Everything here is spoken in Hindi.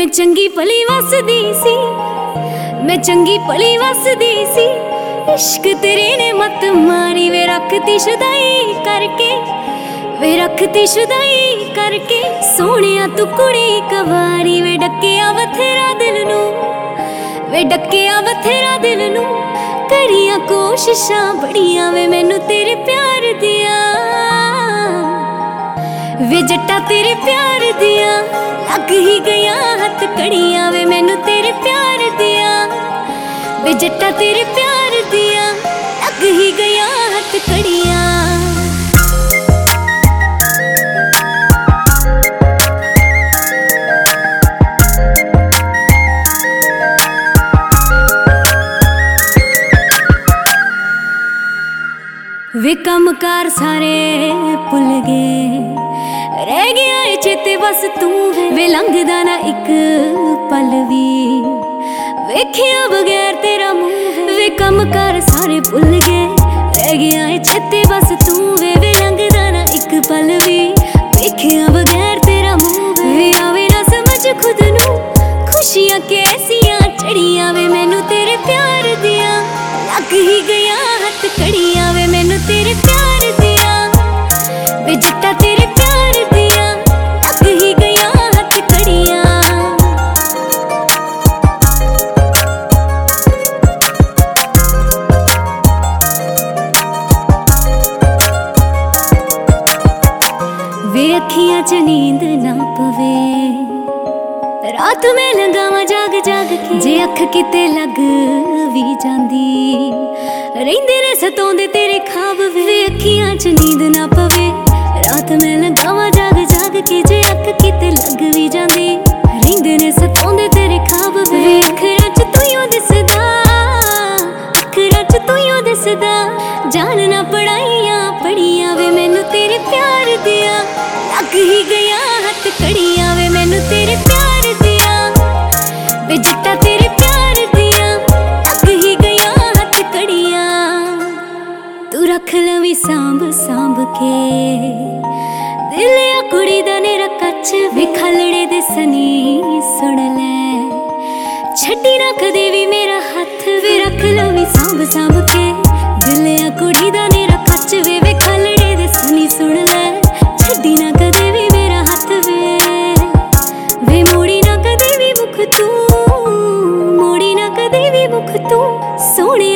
चंगी भली वसदी सी, मैं चंगी भली वसदी सी। इश्क तेरे ने मत मारी वे रखती शुदाई करके, वे रखती शुदाई करके। सोहणिया तू कुड़ी कवारी वे डकिया बथेरा दिल नू, वे डकिया बथेरा दिल नू। करिया कोशिशां बड़ियां वे मैनू तेरे प्यार दिया, वे जट्टा तेरे प्यार दिया। लग ही गया हथ कड़ियां वे मैनू तेरे प्यार दिया, वे जट्टा तेरे प्यार दिया। लग ही गया हथ कड़ियां। वे कमकार सारे भुल गए, रह गया है चेते बस तू है। वे लंघदा ना एक पल भी वेखिया बगैर तेरा मुंह। वे कमकार सारे भुल गए, रह गया है चेते बस तू है। वे लंघदा ना एक पल भी वेखिया बगैर तेरा मुंह। वे आवे ना समझ खुद नू खुशियां कैसियां चढ़ियां वे मैनू तेरे प्यार दिया। लग ही गया हथ कड़ियां वे मैनू तेरे प्यार दिया, वे जट्टा तेरे प्यार दिया। लग ही गया हथ कड़ियां। वे अखियां च नींद ना पवे, रात में लंघावां जाग जाग के। जे अख किते लग भी जांदी रहिंदे ने सताउंदे तेरे ख्वाब। वे अखियां च नींद ना पवे, रात में लंघावां जाग जाग के। जे अख किते लग भी जांदी रहिंदे ने सताउंदे तेरे ख्वाब। वे अखरां च तूं दिसदा, अखरां च तूं दिसदा। जान ना पढ़ाइयां पढ़ियां वे मैनू तेरे प्यार दिया। लग ही गया हथ कड़ियां वे मैनू तेरे प्यार दिया, वे जट्टा तेरे प्यार दिया। लग ही गया हथ कड़ियां। तू रख लवी सांभ सांभ के दिल आ कुड़ी दा नेरा कच। वे खलड़े दे सनी सुन ले, छड्डी ना कदे भी मेरा हथ। वे रख लवी सांभ सांभ के दिल आ कुड़ी दा नेरा कच। वे खलड़े दे सनी सुन ले, छड्डी ना कदे भी मेरा हथ। वे मोड़ी ना कदे भी मुख तू, मोड़ी ना कदे भी मुख तू। सोहणे